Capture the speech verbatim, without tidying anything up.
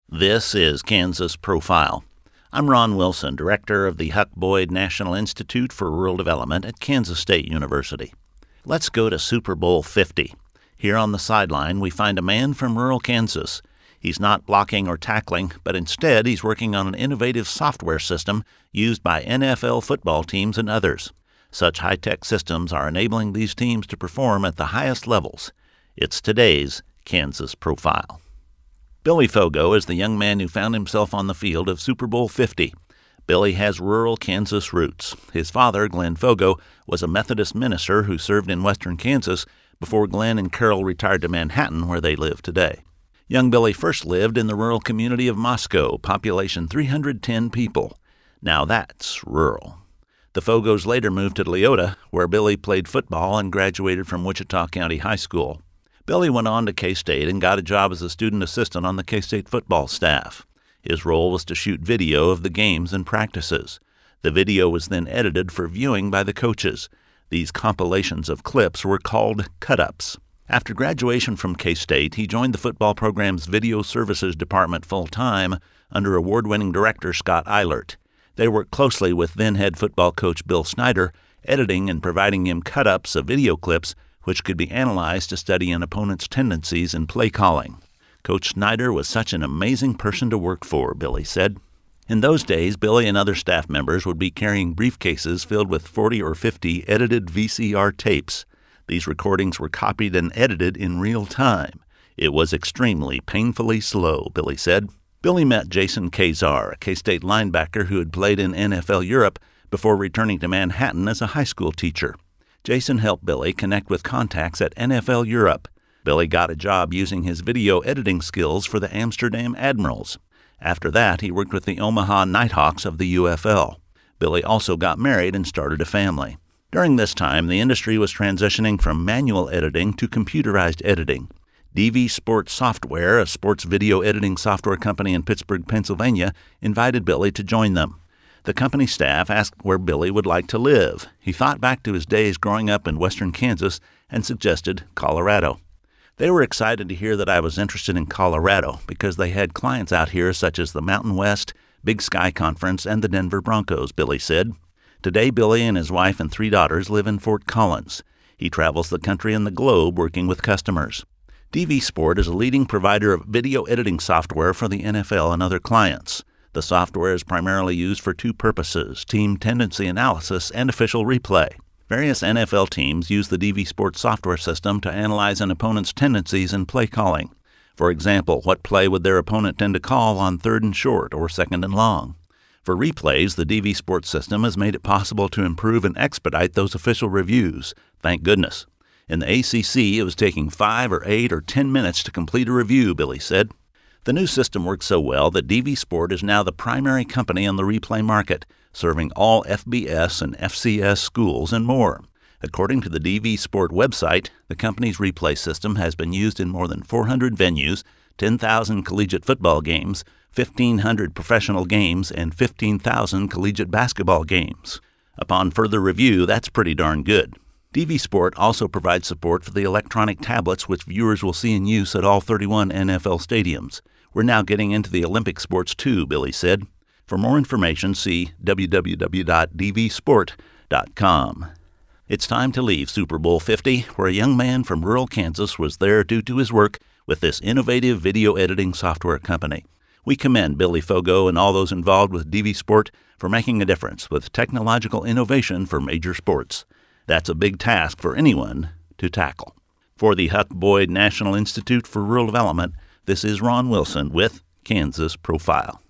This is Kansas Profile. I'm Ron Wilson, director of the Huck Boyd National Institute for Rural Development at Kansas State University. Let's go to Super Bowl fifty. Here on the sideline, we find a man from rural Kansas. He's not blocking or tackling, but instead he's working on an innovative software system used by N F L football teams and others. Such high-tech systems are enabling these teams to perform at the highest levels. It's today's Kansas Profile. Billy Fogo is the young man who found himself on the field of Super Bowl fifty. Billy has rural Kansas roots. His father, Glenn Fogo, was a Methodist minister who served in western Kansas before Glenn and Carol retired to Manhattan, where they live today. Young Billy first lived in the rural community of Moscow, population three hundred ten people. Now that's rural. The Fogos later moved to Leota, where Billy played football and graduated from Wichita County High School. Billy went on to K-State and got a job as a student assistant on the K-State football staff. His role was to shoot video of the games and practices. The video was then edited for viewing by the coaches. These compilations of clips were called cut-ups. After graduation from K-State, he joined the football program's Video Services Department full-time under award-winning director Scott Eilert. They worked closely with then-head football coach Bill Snyder, editing and providing him cut-ups of video clips which could be analyzed to study an opponent's tendencies in play calling. Coach Snyder was such an amazing person to work for, Billy said. In those days, Billy and other staff members would be carrying briefcases filled with forty or fifty edited V C R tapes. These recordings were copied and edited in real time. It was extremely painfully slow, Billy said. Billy met Jason Kazar, a K-State linebacker who had played in N F L Europe before returning to Manhattan as a high school teacher. Jason helped Billy connect with contacts at N F L Europe. Billy got a job using his video editing skills for the Amsterdam Admirals. After that, he worked with the Omaha Nighthawks of the U F L. Billy also got married and started a family. During this time, the industry was transitioning from manual editing to computerized editing. D V Sport Software, a sports video editing software company in Pittsburgh, Pennsylvania, invited Billy to join them. The company staff asked where Billy would like to live. He thought back to his days growing up in western Kansas and suggested Colorado. They were excited to hear that I was interested in Colorado because they had clients out here such as the Mountain West, Big Sky Conference, and the Denver Broncos, Billy said. Today, Billy and his wife and three daughters live in Fort Collins. He travels the country and the globe working with customers. D V Sport is a leading provider of video editing software for the N F L and other clients. The software is primarily used for two purposes: team tendency analysis and official replay. Various N F L teams use the D V Sport software system to analyze an opponent's tendencies in play calling. For example, what play would their opponent tend to call on third and short or second and long? For replays, the D V Sport system has made it possible to improve and expedite those official reviews. Thank goodness. In the A C C, it was taking five or eight or ten minutes to complete a review, Billy said. The new system works so well that D V Sport is now the primary company on the replay market, serving all F B S and F C S schools and more. According to the D V Sport website, the company's replay system has been used in more than four hundred venues, ten thousand collegiate football games, fifteen hundred professional games, and fifteen thousand collegiate basketball games. Upon further review, that's pretty darn good. D V Sport also provides support for the electronic tablets which viewers will see in use at all thirty-one N F L stadiums. We're now getting into the Olympic sports too, Billy said. For more information, see w w w dot d v sport dot com. It's time to leave Super Bowl fifty, where a young man from rural Kansas was there due to his work with this innovative video editing software company. We commend Billy Fogo and all those involved with D V Sport for making a difference with technological innovation for major sports. That's a big task for anyone to tackle. For the Huck Boyd National Institute for Rural Development, this is Ron Wilson with Kansas Profile.